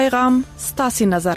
پیغام ستاسي نظر.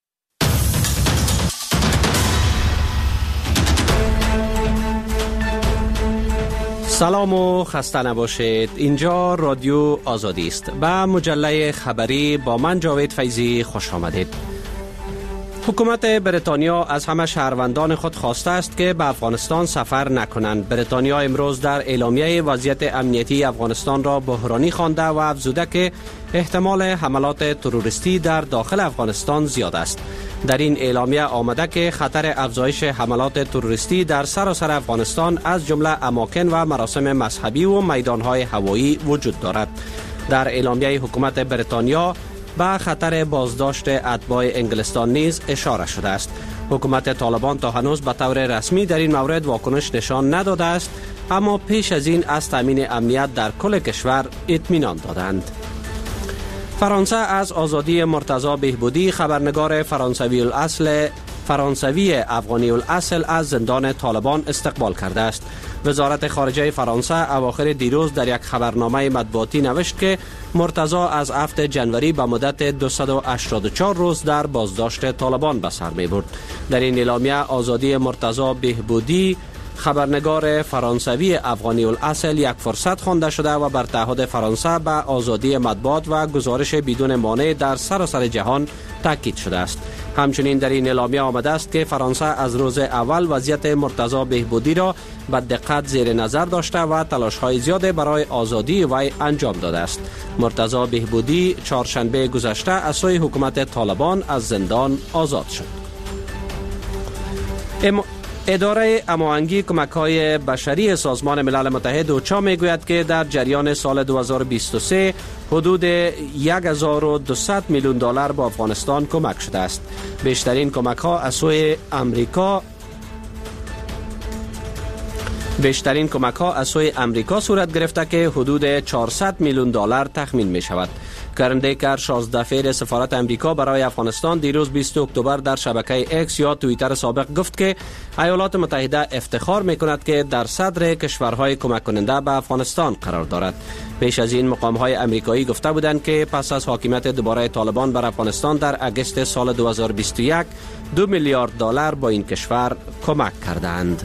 سلام و خسته نباشید. اینجا رادیو آزادی است. به مجله خبری با من جاوید فیضی خوش آمدید. حکومت بریتانیا از همه شهروندان خود خواسته است که به افغانستان سفر نکنند. بریتانیا امروز در اعلامیه وضعیت امنیتی افغانستان را بحرانی خوانده و افزوده که احتمال حملات تروریستی در داخل افغانستان زیاد است. در این اعلامیه آمده که خطر افزایش حملات تروریستی در سراسر افغانستان از جمله اماکن و مراسم مذهبی و میدانهای هوایی وجود دارد. در اعلامیه حکومت بریتانیا به خطر بازداشت اتباع انگلستان نیز اشاره شده است. حکومت طالبان تا هنوز به طور رسمی در این مورد واکنش نشان نداده است، اما پیش از این از تامین امنیت در کل کشور اطمینان دادند. فرانسه از آزادی مرتضی بهبودی، خبرنگار فرانسوی افغانی الاصل از زندان طالبان استقبال کرده است. وزارت خارجه فرانسه اواخر دیروز در یک خبرنامه مطبوعاتی نوشت که مرتضی از 7 جنوری به مدت 284 روز در بازداشت طالبان به سر می برد. در این اعلامیه آزادی مرتضی بهبودی، خبرنگار فرانسوی افغانی الاصل، یک فرصت خوانده شده و بر تعهد فرانسه به آزادی مطبوعات و گزارش بدون مانع در سراسر جهان تاکید شده است. همچنین در این اعلامیه آمده است که فرانسه از روز اول وضعیت مرتضی بهبودی را به دقت زیر نظر داشته و تلاش‌های زیاد برای آزادی وی انجام داده است. مرتضی بهبودی چهارشنبه گذشته از سوی حکومت طالبان از زندان آزاد شد. اداره هماهنگی کمک‌های بشری سازمان ملل متحد اوچا میگوید که در جریان سال 2023 حدود 1200 میلیون دلار به افغانستان کمک شده است. بیشترین کمک‌ها از سوی امریکا صورت گرفته که حدود 400 میلیون دلار تخمین می شود. کرن دیکر 16 دفعه سفارت امریکا برای افغانستان دیروز 20 اکتبر در شبکه اکس یا توییتر سابق گفت که ایالات متحده افتخار می کند که در صدر کشورهای کمک کننده به افغانستان قرار دارد. پیش از این مقام‌های امریکایی گفته بودند که پس از حاکمیت دوباره طالبان بر افغانستان در اگست سال 2021 2 میلیارد دلار با این کشور کمک کردند.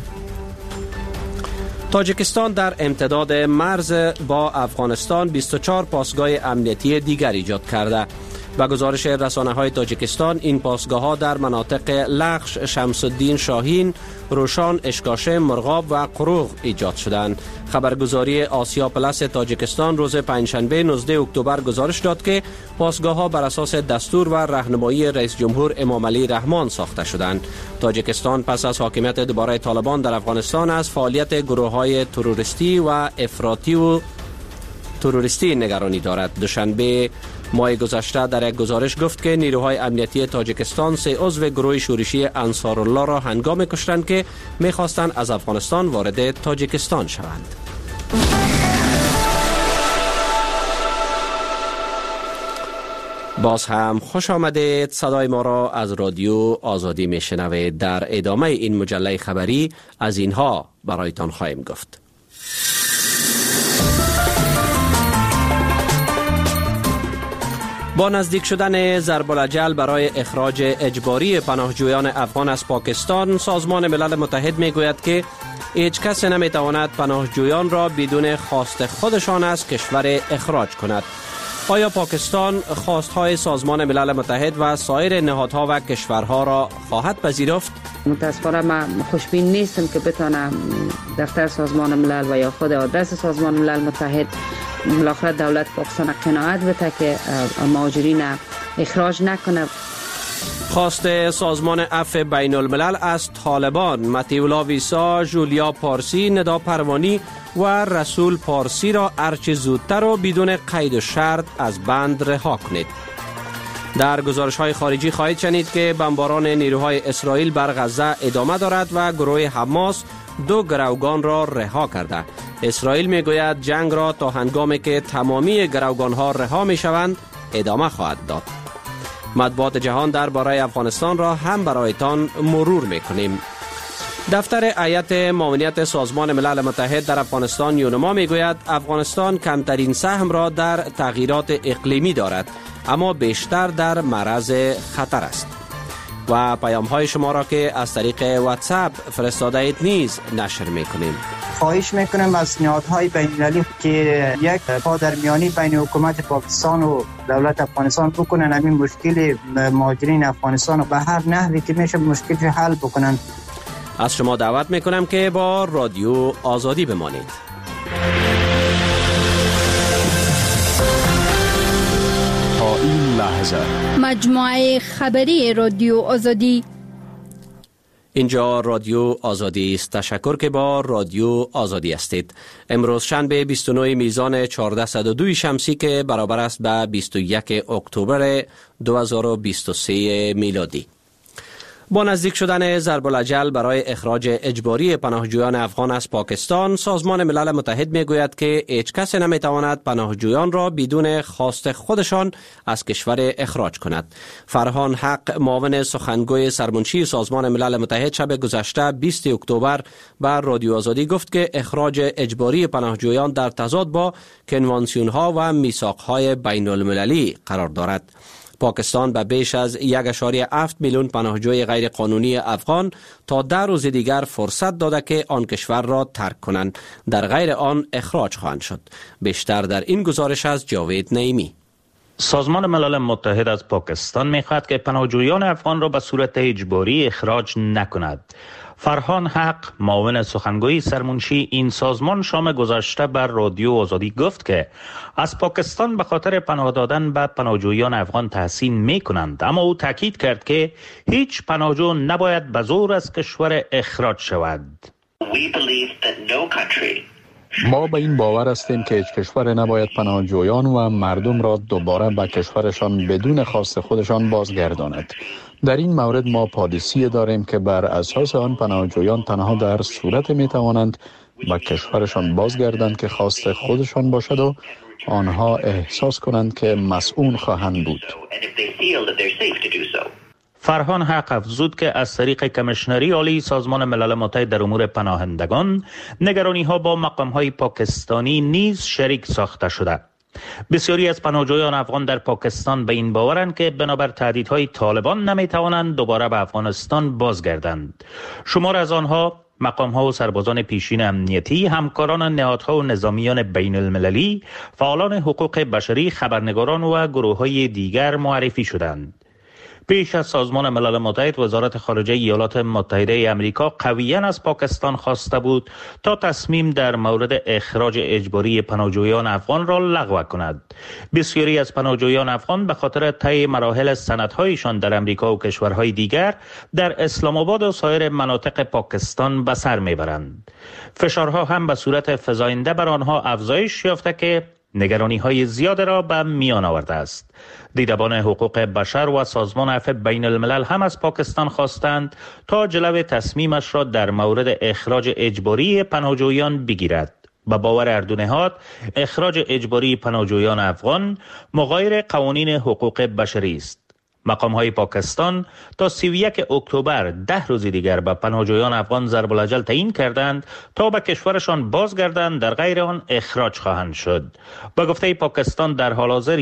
تاجیکستان در امتداد مرز با افغانستان 24 پاسگاه امنیتی دیگر ایجاد کرده. با گزارش رسانه‌های تاجیکستان، این پاسگاه‌ها در مناطق لخش، شمس الدین شاهین، روشان، اشکاشه، مرغاب و قروغ ایجاد شدند. خبرگزاری آسیا پلاس تاجیکستان روز پنجشنبه 19 اکتبر گزارش داد که پاسگاه‌ها بر اساس دستور و راهنمایی رئیس جمهور امام علی رحمان ساخته شدند. تاجیکستان پس از حاکمیت دوباره طالبان در افغانستان از فعالیت گروه‌های تروریستی و افراطی و تروریستی نگرانی دارد. دوشنبه ماه گذشته در یک گزارش گفت که نیروهای امنیتی تاجیکستان 3 عضو گروه شورشی انصارالله را هنگام کشتند که می‌خواستند از افغانستان وارد تاجیکستان شوند. باز هم خوش آمدید. صدای ما را از رادیو آزادی میشنوید. در ادامه این مجله خبری از اینها برایتان خواهیم گفت. با نزدیک شدن ضرب الاجل برای اخراج اجباری پناهجویان افغان از پاکستان، سازمان ملل متحد میگوید که هیچ کس نمیتواند پناهجویان را بدون خواست خودشان از کشور اخراج کند. آیا پاکستان خواستهای سازمان ملل متحد و سایر نهادها و کشورها را خواهد پذیرفت؟ متاسفانه من خوشبین نیستم که بتانم دفتر سازمان ملل و یا خود آدرس سازمان ملل متحد بالاخره دولت پاکستان قناعت بده که مهاجرین اخراج نکنه. خواست سازمان عفو بین الملل از طالبان، متیولا ویسا، جولیا پارسی، ندا پروانی و رسول پارسی را هرچه زودتر و بدون قید و شرط از بند رها کنید. در گزارش‌های خارجی خواهید شنید که بمباران نیروهای اسرائیل بر غزه ادامه دارد و گروه حماس 2 گروگان را رها کرده. اسرائیل میگوید جنگ را تا هنگامی که تمامی گروگان‌ها رها میشوند ادامه خواهد داد. مطبوعات جهان درباره افغانستان را هم برایتان مرور میکنیم. دفتر هیئت معاونیت سازمان ملل متحد در افغانستان یونما میگوید افغانستان کمترین سهم را در تغییرات اقلیمی دارد. اما بیشتر در معرض خطر است. و پیام های شما را که از طریق واتساپ فرستاده اید نیز نشر میکنیم. خواهش میکنم از نهادهای بین‌المللی که یک پادرمیانی بین حکومت پاکستان و دولت افغانستان بکنن، همین مشکل مهاجرین افغانستان رو به هر نحوی که میشه مشکلش حل بکنن. از شما دعوت میکنم که با رادیو آزادی بمانید. تا این لحظه مجموعه خبری رادیو آزادی. اینجا رادیو آزادی است. تشکر که با رادیو آزادی هستید. امروز شنبه 29 میزان 1402 شمسی که برابر است به 21 اکتبر 2023 میلادی. با نزدیک شدن ضرب الاجل برای اخراج اجباری پناهجویان افغان از پاکستان، سازمان ملل متحد میگوید که هیچ کس نمیتواند پناهجویان را بدون خواست خودشان از کشور اخراج کند. فرهان حق، معاون سخنگوی سرمنشی سازمان ملل متحد، شب گذشته 20 اکتبر بر رادیو آزادی گفت که اخراج اجباری پناهجویان در تضاد با کنوانسیون ها و میثاق های بین المللی قرار دارد. پاکستان به بیش از 1.7 میلیون پناهجوی غیر قانونی افغان تا 10 روز دیگر فرصت داده که آن کشور را ترک کنند، در غیر آن اخراج خواهند شد. بیشتر در این گزارش از جاوید نعیمی. سازمان ملل متحد از پاکستان می‌خواهد که پناهجویان افغان را به صورت اجباری اخراج نکند. فرهان حق، معاون سخنگوی سرمنشی این سازمان، شام گذشته بر رادیو آزادی گفت که از پاکستان به خاطر پناه دادن به پناهجویان افغان تحسین می کنند، اما او تاکید کرد که هیچ پناهجو نباید به زور از کشور اخراج شود. ما به این باور هستیم که هیچ کشور نباید پناهجویان و مردم را دوباره به کشورشان بدون خواست خودشان بازگرداند. در این مورد ما پالیسی داریم که بر اساس آن پناهجویان تنها در صورت می توانند به کشورشان بازگردند که خواست خودشان باشد و آنها احساس کنند که مسئول خواهند بود. فرهان حق افزود که از طریق کمیشنری عالی سازمان ملل متحد در امور پناهندگان، نگرانی ها با مقام های پاکستانی نیز شریک ساخته شده. بسیاری از پناهجویان افغان در پاکستان به این باورند که بنابر تهدیدهای طالبان نمیتوانند دوباره به افغانستان بازگردند. شمار از آنها مقام‌ها و سربازان پیشین امنیتی، همکاران نهادها و نظامیان بین المللی، فعالان حقوق بشری، خبرنگاران و گروه‌های دیگر معرفی شدند. پیش از سازمان ملل متحد، وزارت خارجه ایالات متحده آمریکا قویاً از پاکستان خواسته بود تا تصمیم در مورد اخراج اجباری پناهجویان افغان را لغو کند. بسیاری از پناهجویان افغان به خاطر طی مراحل سندهایشان در آمریکا و کشورهای دیگر در اسلام آباد و سایر مناطق پاکستان به سر میبرند. فشارها هم به صورت فزاینده بر آنها افزایش یافته که نگرانی‌های زیاد را به میان آورده است. دیدبان حقوق بشر و سازمان عفو بین الملل هم از پاکستان خواستند تا جلو تصمیمش را در مورد اخراج اجباری پناهجویان بگیرد. به باور هر دو نهاد، اخراج اجباری پناهجویان افغان مغایر قوانین حقوق بشری است. مقام‌های پاکستان تا 31 اکتبر 10 روز دیگر به پناهجویان افغان ضرب الاجل تعیین کردند تا به کشورشان بازگردند، در غیر آن اخراج خواهند شد. با گفته پاکستان در حال حاضر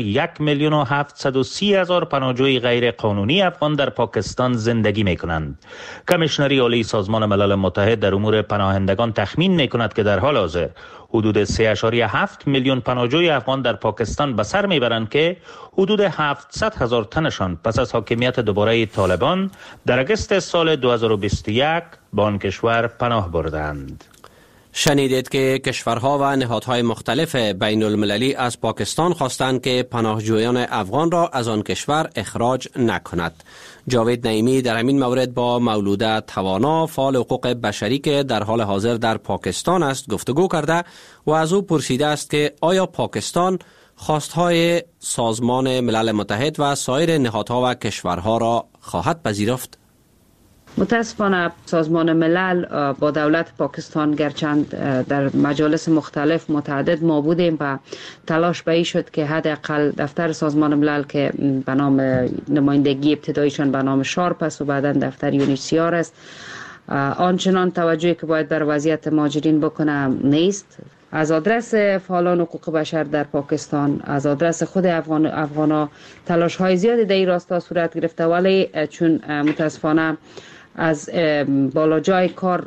1,730,000 پناهجوی غیر قانونی افغان در پاکستان زندگی می‌کنند. کمیشنری عالی سازمان ملل متحد در امور پناهندگان تخمین می‌کند که در حال حاضر حدود 3.7 میلیون پناهجوی افغان در پاکستان به سر میبرند که حدود 700,000 تنشان پس از حاکمیت دوباره طالبان در اگست سال 2021 به آن کشور پناه بردند. شنیدید که کشورها و نهادهای مختلف بین المللی از پاکستان خواستند که پناهجویان افغان را از آن کشور اخراج نکند. جاوید نعیمی در همین مورد با مولوده توانا، فعال حقوق بشری که در حال حاضر در پاکستان است، گفتگو کرده و از او پرسیده است که آیا پاکستان خواستهای سازمان ملل متحد و سایر نهادها و کشورها را خواهد پذیرفت؟ متاسفانه سازمان ملل با دولت پاکستان گرچند در مجالس مختلف متعدد ما بودیم و تلاش به این شد که حداقل دفتر سازمان ملل که به نام نمایندگی ابتداییشان به نام شارپ است و بعدا دفتر یونیسیار است، آنچنان توجهی که باید بر وضعیت مهاجرین بکنه نیست. از آدرس فعالان حقوق بشر در پاکستان، از آدرس خود افغانا تلاش های زیادی در این راستا صورت گرفته، ولی چون متاسفانه از بالا جای کار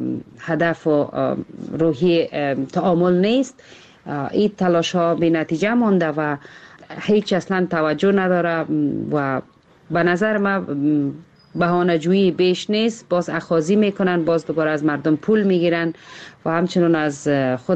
هدف و روحی تعامل نیست، این تلاش ها بی نتیجه مانده و هیچ اصلا توجه نداره و به نظر من بهانه جویی بیش نیست. باز اخاذی میکنن، باز دوباره از مردم پول میگیرن و همچنان از خود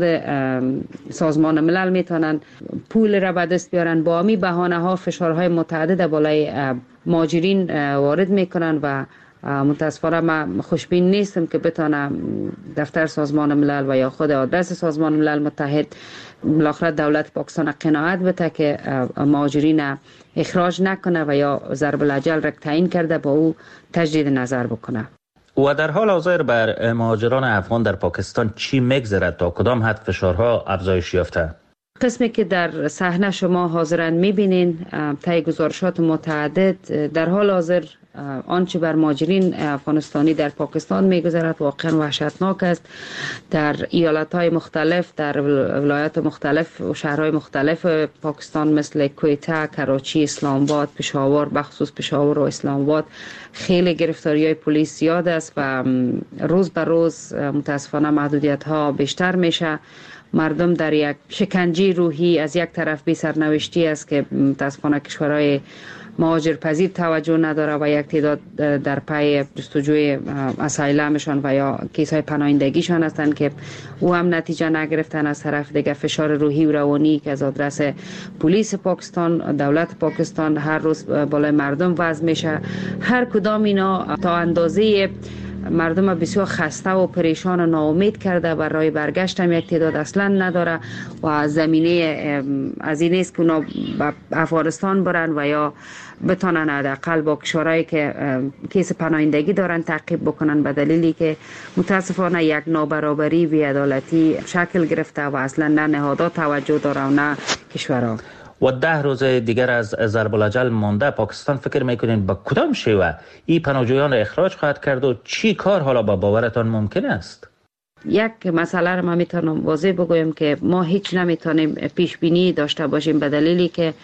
سازمان ملل میتونن پول را به دست بیارن. با همین بهانه ها فشارهای متعدد بالای مهاجرین وارد میکنن و متاسفانه من خوشبین نیستم که بتونم دفتر سازمان ملل و یا خود آدرس سازمان ملل متحد بالاخره دولت پاکستان قناعت بده که مهاجرین اخراج نکنه و یا ضرب الاجل را تعیین کرده با او تجدید نظر بکنه. و در حال حاضر بر مهاجران افغان در پاکستان چی میگذرد؟ تا کدام حد فشارها افزایش یافته؟ قسمی که در صحنه شما حاضرن میبینین طی گزارشات متعدد، در حال حاضر آنچه بر مهاجرین افغانستانی در پاکستان میگذرد واقعا وحشتناک است. در ایالت‌های مختلف، در ولایات مختلف و شهرهای مختلف پاکستان مثل کویته، کراچی، اسلام آباد، پشاور، بخصوص پشاور و اسلام آباد خیلی گرفتاری‌های پلیس زیاد است و روز به روز متاسفانه محدودیت‌ها بیشتر میشه. مردم در یک شکنجه روحی از یک طرف بی سرنوشتی است که متاسفانه کشورهای مهاجرپذیر توجه نداره و یک تعداد در پی جستجوی اسایلمشان و یا کیس‌های پناهندگیشان هستند که او هم نتیجه نگرفتن. از طرف دیگه فشار روحی و روانی که از آدرس پلیس پاکستان، دولت پاکستان هر روز بالای مردم وضع میشه. هر کدام اینا تا اندازه مردم بسیار خسته و پریشان و ناامید کرده و راه برگشت هم یک تعداد اصلا نداره و زمینه از این است که اونا به افغانستان برن و یا بتانن حداقل با کشورهایی که کیس پناهندگی دارن تعقیب بکنن، به دلیلی که متاسفانه یک نابرابری بی‌عدالتی شکل گرفته و اصلا نه نهادها توجه داره و نه کشورها. و 10 روز دیگر از ضرب الاجل مانده، پاکستان فکر میکنین با کدام شیوه این پناهجویان را اخراج خواهد کرد و چی کار حالا با باورتان ممکن است؟ یک مسئله رو من میتونم واضح بگویم که ما هیچ نمیتونیم پیش بینی داشته باشیم، به دلیلی که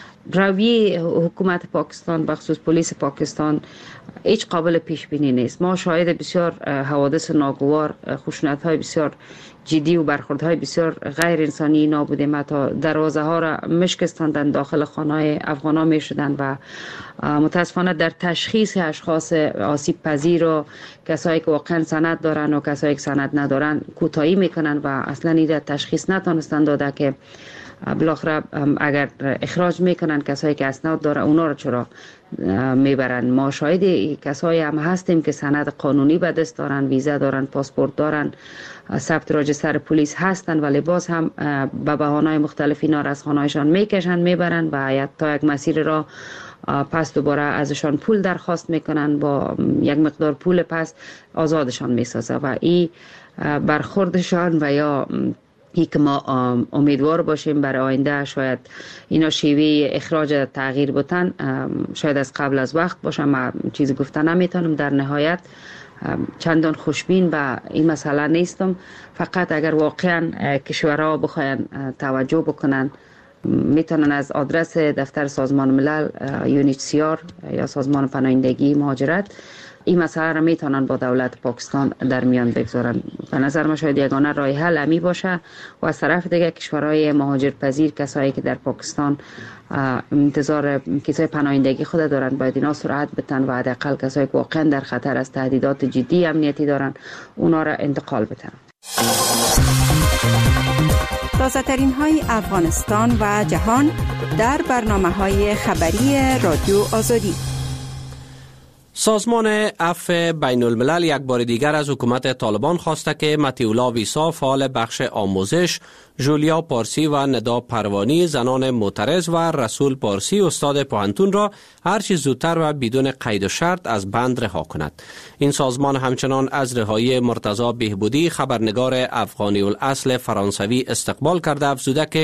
رویه حکومت پاکستان بخصوص پلیس پاکستان هیچ قابل پیش بینی نیست. ما شاهد بسیار حوادث ناگوار، خشونت‌های بسیار جدی و برخوردهای بسیار غیر انسانی اینا بودیم. حتی دروازه ها را مشکستاندن، داخل خانه‌های افغانا می شدن و متاسفانه در تشخیص اشخاص آسیب پذیر و کسایی که واقعا سند دارن و کسایی که سند ندارن کوتاهی میکنن و اصلا این تشخیص نتونستن داده که بالاخره اگر اخراج میکنن کسایی که اسناد داره اونا رو چرا میبرن. ما شاهد کسایی هم هستیم که سند قانونی به دست دارن، ویزا دارن، پاسپورت دارن، ثبت راجستر پلیس هستن، ولی باز هم به بهانه‌های مختلف اینا را از خانه‌هایشان میکشن میبرن و تا یک مسیر را پس دوباره ازشان پول درخواست میکنن، با یک مقدار پول پس آزادشان میسازه و این برخوردشان و یا ای که ما امیدوار باشیم برای آینده شاید اینا شیوه اخراج تغییر بتن، شاید از قبل از وقت باشه. من چیزی گفتن نمیتونم. در نهایت چندان خوشبین به این مسئله نیستم. فقط اگر واقعا کشورها بخواین توجه بکنن میتونن از آدرس دفتر سازمان ملل UNHCR یا سازمان پناهندگی مهاجرت این مسئله را میتونن با دولت پاکستان در میان بگذارن. به نظر من شاید یگانه راه حل امی باشه و از طرف دیگه کشورهای مهاجرپذیر، کسایی که در پاکستان انتظار کیسه پناهندگی خود دارن، باید اینا سرعت بتن و حداقل کسایی که واقعا در خطر از تهدیدات جدی امنیتی دارن اونا را انتقال بتن. تازه ترین های افغانستان و جهان در برنامه‌های خبری رادیو آزادی. سازمان عفو بین الملل یک بار دیگر از حکومت طالبان خواسته که متیولا ویسا فعال بخش آموزش، جولیا پارسی و ندا پروانی زنان معترض و رسول پارسی استاد پوهنتون را هرچی زودتر و بدون قید و شرط از بند رها کند. این سازمان همچنان از رهایی مرتضی بهبودی خبرنگار افغانی الاصل فرانسوی استقبال کرده، افزوده که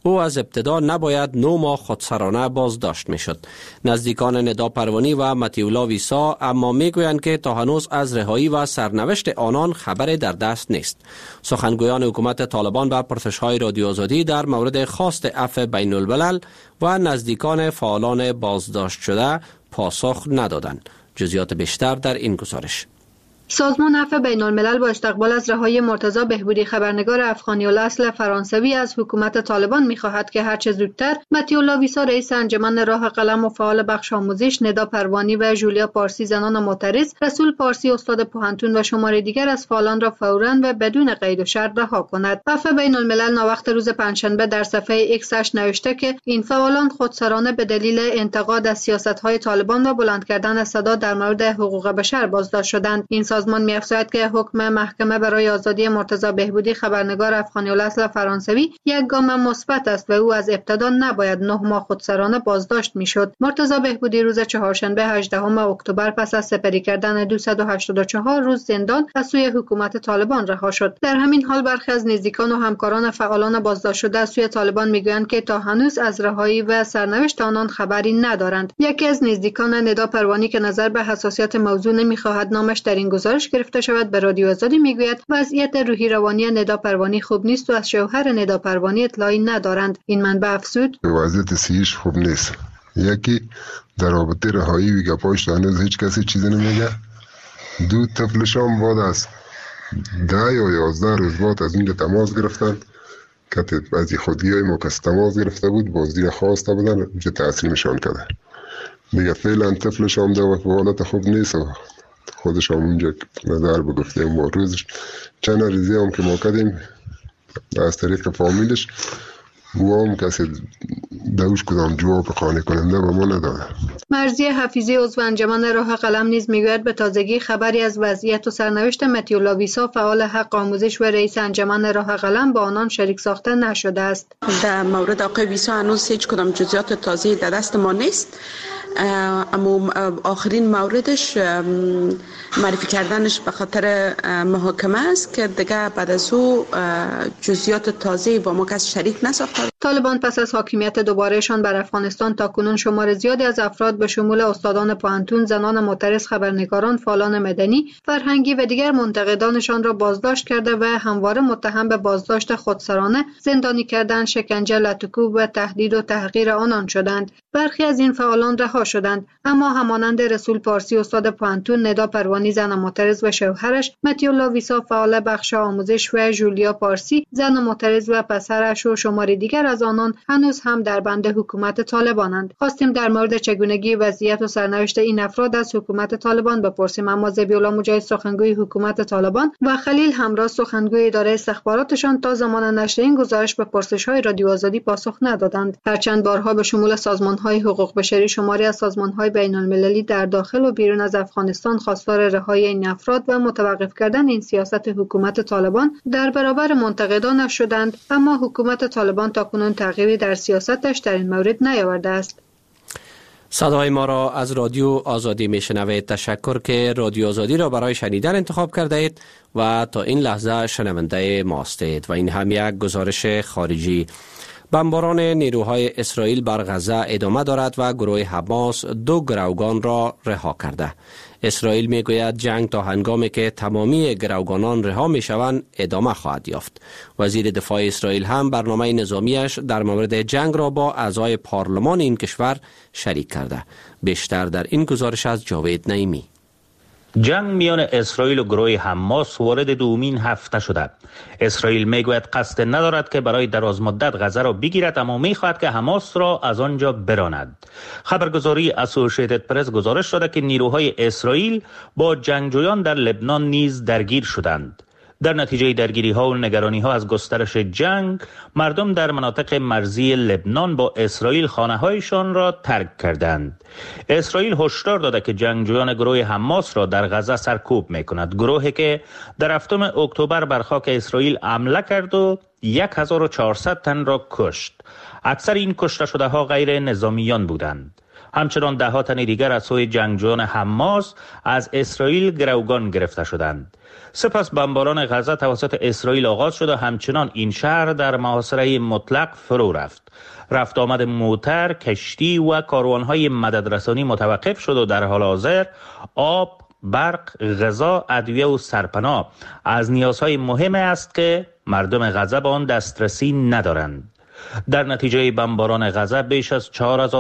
او از ابتدا نباید 9 ماه خودسرانه بازداشت میشد. نزدیکان ندا پروانی و متیولا ویسا اما میگویند که تا هنوز از رهایی و سرنوشت آنان خبری در دست نیست. سخنگویان حکومت طالبان به پرسش‌های رادیو آزادی در مورد خواست عفو بین الملل و نزدیکان فعالان بازداشت شده پاسخ ندادند. جزئیات بیشتر در این گزارش. سازمان عفو بین الملل با استقبال از رهایی مرتضی بهبودی خبرنگار افغانی الاصل فرانسوی از حکومت طالبان می‌خواهد که هرچه زودتر متیولا ویسا رئیس انجمن راه قلم و فعال بخش آموزش، ندا پروانی و جولیا پارسی زنان معترض، رسول پارسی استاد پوهنتون و شماره دیگر از فعالان را فوراً و بدون قید و شرط رها کند. عفو بین الملل ناوقت روز پنجشنبه در صفحه ایکسش نوشته که این فعالان خودسرانه به دلیل انتقاد از سیاست‌های طالبان و بلند کردن صدا در مورد حقوق بشر بازداشت شدند. این سازمان می‌افزاید که حکم محکمه برای آزادی مرتضی بهبودی خبرنگار افغانی الاصل فرانسوی یک گام مثبت است و او از ابتدا نباید 9 ماه خودسرانه بازداشت می‌شد. مرتضی بهبودی روز چهارشنبه 18 اکتبر پس از سپری کردن 284 روز زندان از سوی حکومت طالبان رها شد. در همین حال برخی از نزدیکان و همکاران فعالان بازداشت شده از سوی طالبان می‌گویند که تا هنوز از رهایی و سرنوشت آنان خبری ندارند. یکی از نزدیکان ندا پروانی که نظر به حساسیت موضوع نمی‌خواهد نامش در این گزارش گرفته شود به رادیو آزادی میگوید وضعیت روحی روانی ندا پروانی خوب نیست و از شوهر ندا پروانی اطلاعی ندارند. این منبع افزود وضعیت صحیش خوب نیست. یکی در رابطه رهایی و گپاش هنوز هیچ کسی چیزی نمیگه. 2 طفلش هم بعد از 10 یا 11 روز بعد از اینجا تماس گرفتن که از خودیای ما کسی تماس گرفته بود بازدید خواسته بودن اونجا تسلیمشان کردن. دیگه فعلا طفلش هم در حالت خوب نیست و خودش هم اونجا نظر بگفتیم با روزش چند ریزی هم که ما کردیم از طریق فامیلش او هم کسی دوش کدام جواب خانه کننده به ما نداده. مرضی حفیظی عضو انجمن راه قلم نیز میگوید به تازگی خبری از وضعیت و سرنوشت متیولا ویسا فعال حق آموزش و رئیس انجمن راه قلم با آنان شریک ساخته نشده است. در مورد آقای ویسا هنوز هیچ کدام جزئیات تازه در دست ما نیست. اما آخرین موردش معرفی کردنش به خاطر محاکمه است که دیگه بعد از او جزئیات تازه با ما کس شریک نساخته. طالبان پس از حاکمیت دوبارهشان بر افغانستان تاکنون شمار زیادی از افراد به شمول استادان پوهنتون، زنان معترض، خبرنگاران، فعالان مدنی، فرهنگی و دیگر منتقدانشان را بازداشت کرده و همواره متهم به بازداشت خودسرانه، زندانی کردن، شکنجه، لطکوب و تهدید و تحقیر آنان شدند. برخی از این فعالان رها شدند، اما همانند رسول پارسی استاد پوهنتون، ندا پروانی زن معترض و شوهرش، متیولا ویسا فعال بخش آموزش و جولیا پارسی زن معترض و پسرش و شماری دیگر از آنان هنوز هم در بند حکومت طالبانند. خواستیم در مورد چگونگی وضعیت و سرنوشت این افراد از حکومت طالبان بپرسیم، اما ذبیح‌الله مجاهد سخنگوی حکومت طالبان و خلیل همراه سخنگوی اداره استخباراتشان تا زمان نشر این گزارش به پرسش‌های رادیو آزادی پاسخ ندادند. هرچند بارها به شمول سازمان‌های حقوق بشری شماری از سازمان‌های بین‌المللی در داخل و بیرون از افغانستان خواستار رهایی این افراد و متوقف کردن این سیاست حکومت طالبان در برابر منتقدانش شدند، اما حکومت طالبان تاکنون تغییری در سیاستش در این مورد نیاورده است. صدای ما را از رادیو آزادی میشنوید. تشکر که رادیو آزادی را برای شنیدن انتخاب کرده اید و تا این لحظه شنونده ما هستید. و این هم یک گزارش خارجی. بمباران نیروهای اسرائیل بر غزه ادامه دارد و گروه حماس 2 گروگان را رها کرده. اسرائیل میگوید جنگ تا هنگامی که تمامی گروگانان رها میشوند ادامه خواهد یافت. وزیر دفاع اسرائیل هم برنامه نظامیش در مورد جنگ را با اعضای پارلمان این کشور شریک کرده. بیشتر در این گزارش از جاوید نعیمی. جنگ میان اسرائیل و گروه حماس وارد دومین هفته شده. اسرائیل میگوید قصد ندارد که برای دراز مدت غزه را بگیرد، اما میخواهد که حماس را از آنجا براند. خبرگزاری اسوسییتد پرس گزارش داده که نیروهای اسرائیل با جنگجویان در لبنان نیز درگیر شدند. در نتیجه درگیری ها و نگرانی ها از گسترش جنگ، مردم در مناطق مرزی لبنان با اسرائیل خانه هایشان را ترک کردند. اسرائیل هشدار داده که جنگجویان گروه حماس را در غزه سرکوب می کند. گروهی که در 7 اکتبر بر خاک اسرائیل حمله کرد و 1400 تن را کشت. اکثر این کشته شده ها غیر نظامیان بودند. همچنان ده ها تن دیگر از سوی جنگجویان حماس از اسرائیل گروگان گرفته شدند. سپس بمباران غزه توسط اسرائیل آغاز شد و همچنان این شهر در محاصره مطلق فرو رفت. رفت آمد موتر، کشتی و کاروانهای مددرسانی متوقف شد و در حال حاضر آب، برق، غذا، ادویه و سرپناه از نیازهای مهم است که مردم غزه به آن دسترسی ندارند. در نتیجه بمباران غزه بیش از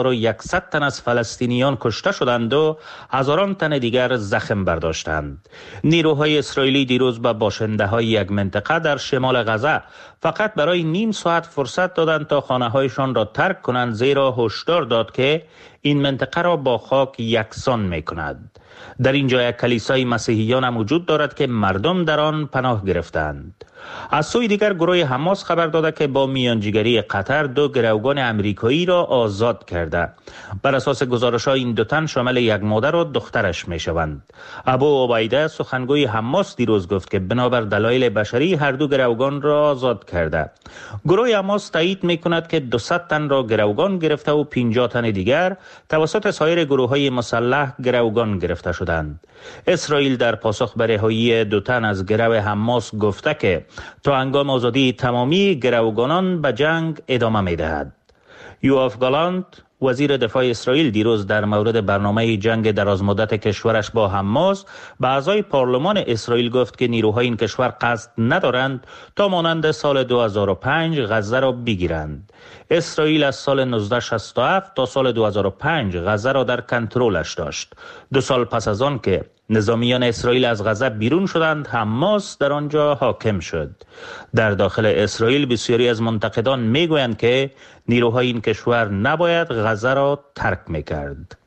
4100 تن از فلسطینیان کشته شدند و هزاران تن دیگر زخم برداشتند. نیروهای اسرائیلی دیروز به باشنده‌های یک منطقه در شمال غزه فقط برای نیم ساعت فرصت دادند تا خانه‌هایشان را ترک کنند، زیرا هشدار داد که این منطقه را با خاک یکسان می‌کند. در اینجا یک کلیسای مسیحیان هم وجود دارد که مردم در آن پناه گرفتند. از سوی دیگر گروه حماس خبر داده که با میانجیگری قطر 2 گروگان امریکایی را آزاد کرده. بر اساس گزارش‌ها این 2 تن شامل یک مادر و دخترش می‌شوند. ابو عبیده سخنگوی حماس دیروز گفت که بنابر دلایل بشری هر 2 گروگان را آزاد کرده. گروه حماس تایید می‌کند که 200 تن را گروگان گرفته و 50 تن دیگر توسط سایر گروه‌های مسلح گروگان گرفته شدند. اسرائیل در پاسخ به رهایی 2 تن از گروه حماس گفته که تا هنگام آزادی تمامی گروگانان به جنگ ادامه می‌دهد. یوآف گالانت وزیر دفاع اسرائیل دیروز در مورد برنامه جنگ درازمدت کشورش با حماس به اعضای پارلمان اسرائیل گفت که نیروهای این کشور قصد ندارند تا مانند سال 2005 غزه را بگیرند. اسرائیل از سال 1967 تا سال 2005 غزه را در کنترلش داشت. 2 سال پس از آن که نظامیان اسرائیل از غزه بیرون شدند، حماس در آنجا حاکم شد. در داخل اسرائیل بسیاری از منتقدان میگویند که نیروهای این کشور نباید غزه را ترک میکرد.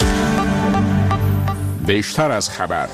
بیشتر از خبر.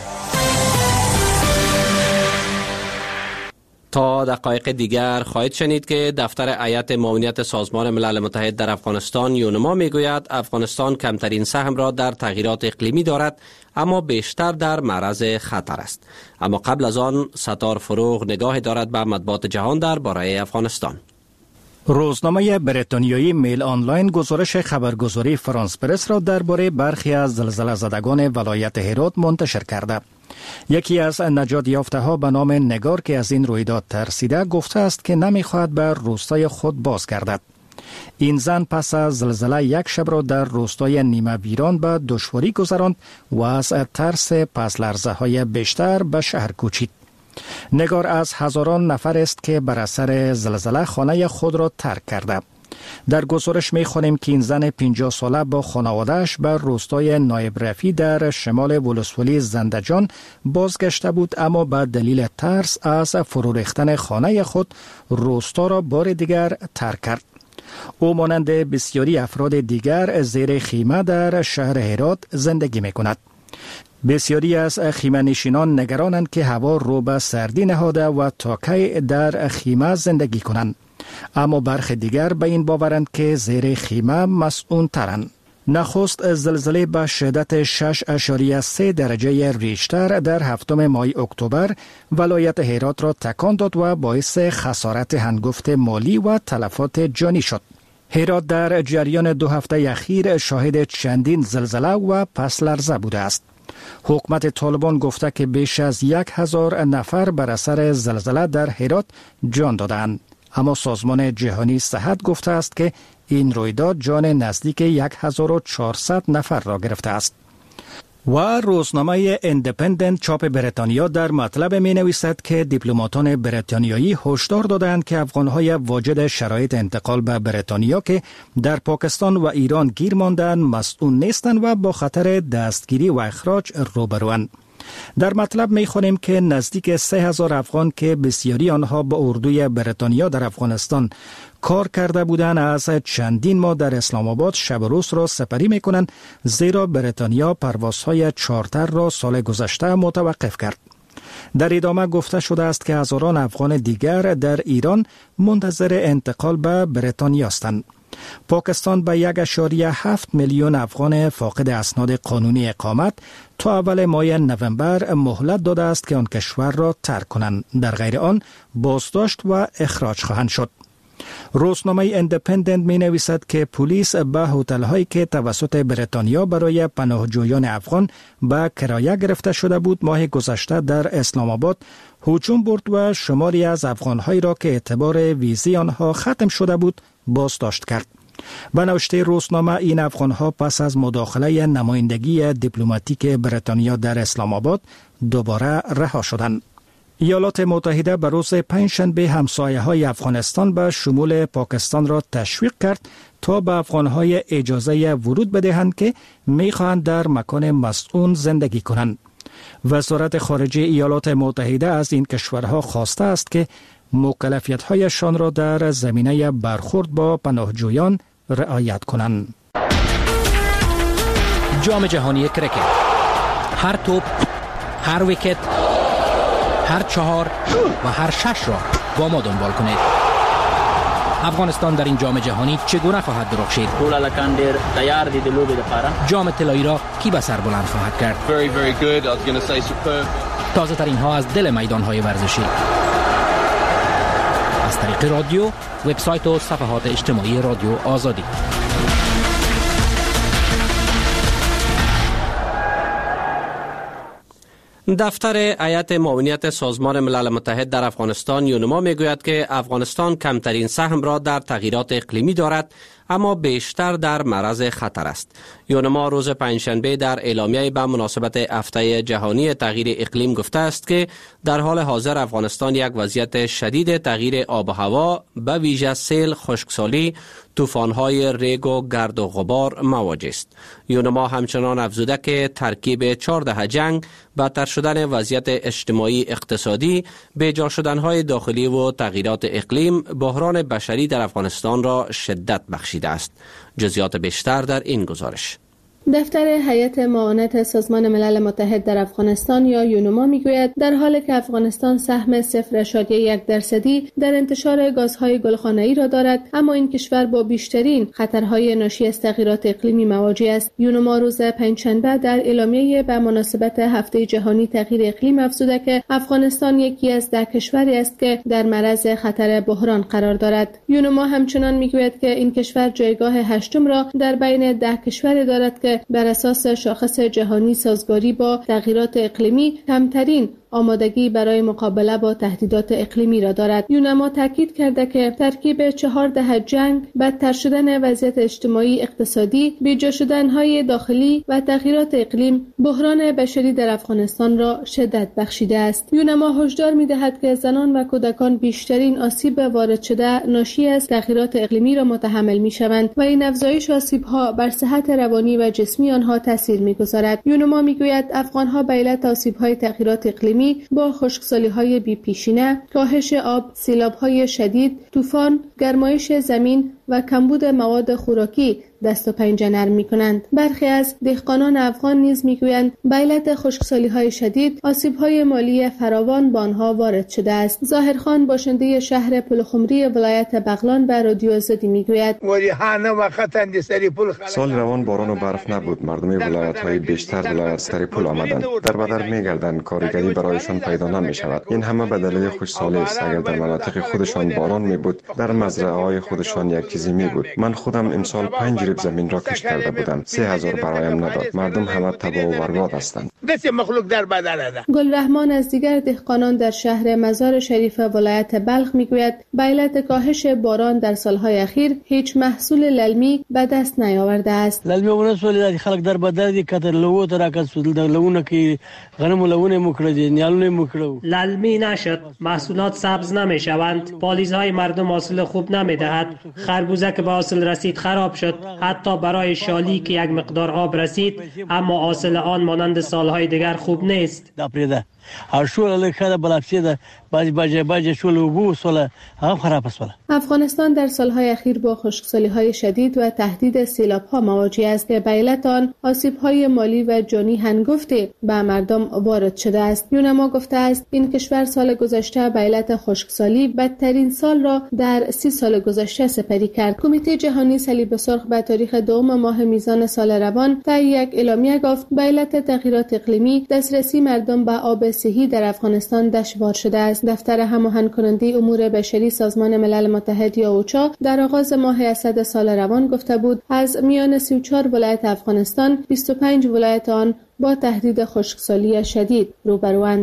تا دقایق دیگر خواهید شنید که دفتر هیئت معاونت سازمان ملل متحد در افغانستان یونما میگوید افغانستان کمترین سهم را در تغییرات اقلیمی دارد، اما بیشتر در معرض خطر است. اما قبل از آن ستار فروغ نگاه دارد به مطبوعات جهان درباره افغانستان. روزنامه بریتانیایی میل آنلاین گزارش خبرگزاری فرانس پرس را درباره برخی از زلزله زدگان ولایت هرات منتشر کرده. یکی از نجات یافته ها به نام نگار که از این رویداد ترسیده گفته است که نمیخواهد به روستای خود بازگردد. این زن پس از زلزله یک شب را در روستای نیمه ویران به دشواری گذراند و از ترس پس لرزه های بیشتر به شهر کوچید. نگار از هزاران نفر است که بر اثر زلزله خانه خود را ترک کرده. در گزارش می‌خوانیم که این زن 50 ساله با خانواده‌اش به روستای نایب رفیع در شمال ولسوالی زندجان بازگشته بود، اما به دلیل ترس از فرو ریختن خانه خود روستا را بار دیگر ترک کرد. او مانند بسیاری افراد دیگر زیر خیمه در شهر هرات زندگی می‌کند. بسیاری از خیمه نشینان نگرانند که هوا رو به سردی نهاده و تا کی در خیمه زندگی کنند. اما برخی دیگر به این باورند که زیر خیمه مسئول ترند. نخست زلزله به شدت 6.3 درجه ریشتر در 7 ماه اکتبر ولایت هرات را تکان داد و باعث خسارت هنگفت مالی و تلفات جانی شد. هرات در جریان 2 هفته اخیر شاهد چندین زلزله و پس لرزه بوده است. حکومت طالبان گفته که بیش از 1000 نفر بر اثر زلزله در هرات جان دادند. اما سازمان جهانی صحت گفته است که این رویداد جان نزدیک 1400 نفر را گرفته است. و روزنامه ایندیپندنت چاپ بریتانیا در مطلب می نویسد که دیپلماتان بریتانیایی هشدار دادند که افغانهای واجد شرایط انتقال به بریتانیا که در پاکستان و ایران گیر ماندند مسئول نیستند و با خطر دستگیری و اخراج روبروند. در مطلب می خوانیم که نزدیک 3000 افغان که بسیاری آنها با اردوی بریتانیا در افغانستان کار کرده بودند از چندین ماه در اسلام آباد شب و روز را سپری می کنند، زیرا بریتانیا پروازهای چارتر را سال گذشته متوقف کرد. در ادامه گفته شده است که هزاران افغان دیگر در ایران منتظر انتقال به بریتانیا هستند. پاکستان به 1.7 میلیون افغان فاقد اسناد قانونی اقامت تا اول ماه نوامبر مهلت داده است که آن کشور را ترک کنند. در غیر آن بازداشت و اخراج خواهند شد. روزنامه اندپندنت می نویسد که پلیس به هتل هایی که توسط بریتانیا برای پناهجویان افغان به کرایه گرفته شده بود ماه گذشته در اسلام آباد هجوم برد و شماری از افغان هایی را که اعتبار ویزی آنها ختم شده بود بازداشت کرد. به نوشته روزنامه این افغان ها پس از مداخله نمایندگی دیپلماتیک بریتانیا در اسلام آباد دوباره رها شدند. ایالات متحده به روز پنجشنبه همسایه های افغانستان به شمول پاکستان را تشویق کرد تا به افغان های اجازه ورود بدهند که می خواهند در مکان مسکون زندگی کنند. وزارت خارجه ایالات متحده از این کشورها خواسته است که مکلفیت هایشان را در زمینه برخورد با پناهجویان رعایت کنند. جام جهانی کرکت، هر توپ، هر ویکت، هر 4 و هر 6 را با ما دنبال کنید. افغانستان در این جام جهانی چگونه خواهد درخشید؟ جام طلایی را کی به سر بلند خواهد کرد؟ تازه ترین ها از دل میدان های ورزشی. از طریق رادیو، وبسایت و صفحات اجتماعی رادیو آزادی. دفتر هیئت معاونیت سازمان ملل متحد در افغانستان یونما میگوید که افغانستان کمترین سهم را در تغییرات اقلیمی دارد اما بیشتر در معرض خطر است. یونما روز پنجشنبه در اعلامیه به مناسبت هفته جهانی تغییر اقلیم گفته است که در حال حاضر افغانستان یک وضعیت شدید تغییر آب و هوا به ویژه سیل، خشکسالی، طوفان‌های ریگ و گرد و غبار مواجه است. یونما همچنان افزوده که ترکیب 4 دهه جنگ، بدتر شدن وضعیت اجتماعی اقتصادی، بیجا شدن‌های داخلی و تغییرات اقلیم بحران بشری در افغانستان را شدت بخشیده است. جزئیات بیشتر در این گزارش. دفتر هیئت معاونت سازمان ملل متحد در افغانستان یا یونما میگوید در حالی که افغانستان سهم 0.1% در انتشار گازهای گلخانه‌ای را دارد، اما این کشور با بیشترین خطرهای ناشی از تغییرات اقلیمی مواجه است. یونما روز پنجشنبه در اعلامیه به مناسبت هفته جهانی تغییر اقلیم افزوده که افغانستان یکی از 10 کشوری است که در معرض خطر بحران قرار دارد. یونما همچنان میگوید که این کشور جایگاه 8 را در بین 10 کشوری دارد که بر اساس شاخص جهانی سازگاری با تغییرات اقلیمی کمترین آمادگی برای مقابله با تهدیدات اقلیمی را دارد. یونما تاکید کرده که ترکیب 4 دهه جنگ، بدتر شدن وضعیت اجتماعی اقتصادی، بیجا شدن‌های داخلی و تغییرات اقلیم بحران بشری در افغانستان را شدت بخشیده است. یونما هشدار می‌دهد که زنان و کودکان بیشترین آسیب وارد شده ناشی از تغییرات اقلیمی را متحمل می‌شوند و این افزایش آسیب‌ها بر صحت روانی و جسمی آنها تاثیر می‌گذارد. یونما می‌گوید افغان‌ها به علت آسیب‌های تغییرات اقلیمی با خشکسالی‌های بی‌پیشینه، کاهش آب، سیلاب‌های شدید، طوفان، گرمایش زمین و کمبود مواد خوراکی دست و پنجه نرم می‌کنند. برخی از دهقانان افغان نیز می‌گویند به علت خشکسالی‌های شدید آسیب‌های مالی فراوان به آنها وارد شده است. ظاهرخان باشنده شهر پلخمری ولایت بغلان به رادیو آزادی می‌گوید سال روان باران و برف نبود. مردم ولایت‌های بیشتر ولایت سر پل آمدند. در بدر می‌گردند، کارگری برایشان پیدا نمی‌شود. این همه به دلیل خشکسالی است. اگر در مناطق خودشان باران می‌بود، در مزرعه‌های خودشان یک چیزی می‌بود. من خودم امسال 5 ریب زمین را کشت کرده بودم. 3000 برایم نداد. مردم همه تباه و برباد هستند. گلرحمان از دیگر دهقانان در شهر مزار شریف ولایت بلخ میگوید به علت کاهش باران در سالهای اخیر هیچ محصول للمی به دست نیاورده است. للمی ورسول خلق در بدر دی کتر لو تر کسل در لونه کی غنم لونه مکرد نیالونه مکرد للمی نشد، محصولات سبز نمیشوند، پالیزهای مردم حاصل خوب نمیدهد، خربوزه که به حاصل رسید خراب شد، حتی برای شالی که یک مقدار آب رسید اما حاصل آن مانند سالهای دیگر خوب نیست. افغانستان در سالهای اخیر با خشکسالی‌های شدید و تهدید سیلاب‌ها مواجه است که به علت آن آسیب‌های مالی و جانی هنگفتی به مردم وارد شده است. یونما گفته است این کشور سال گذشته به علت خشکسالی بدترین سال را در 30 سال گذشته سپری کرد. کمیته جهانی صلیب سرخ به تاریخ 2 ماه میزان سال روان در یک اعلامیه گفت به علت تغییرات اقلیمی دسترسی مردم به آب صحی در افغانستان دشوار شده است. دفتر هماهنگ کننده امور بشری سازمان ملل متحد یا اوچا در آغاز ماه اسد سال روان گفته بود از میان 34 ولایت افغانستان 25 ولایت آن با تهدید خشکسالی شدید روبروند.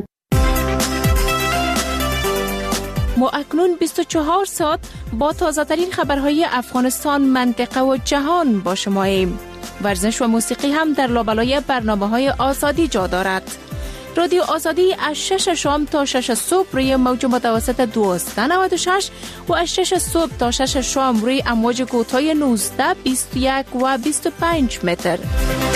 ما اکنون 24 ساعت با تازه‌ترین خبرهای افغانستان، منطقه و جهان با شماییم. ورزش و موسیقی هم در لابلای برنامه‌های آزادی جا دارد. رادیو آزادی از 6 شام تا 6 صبح روی موج متوسط 1296 و از 6 صبح تا 6 شام روی امواج کوتاه 19، 21 و 25 متر.